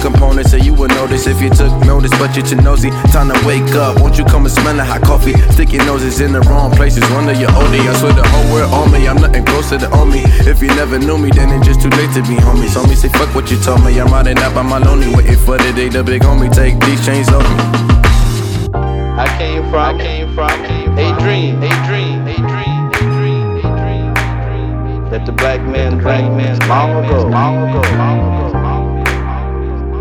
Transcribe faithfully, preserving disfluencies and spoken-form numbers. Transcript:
components, so you would notice if you took notice, but you're too nosy. Time to wake up, won't you come and smell the hot coffee? Stick your noses in the wrong places, wonder you're O D. I swear the whole world on me, I'm nothing closer to on me. If you never knew me, then it's just too late to be homies. Homie, say fuck what you told me, I'm riding out by my lonely, waiting for the day the big homie take these chains off me. I came from, I came from a dream, a dream, a dream, a dream, a dream, that the black man dreamed long ago, long ago.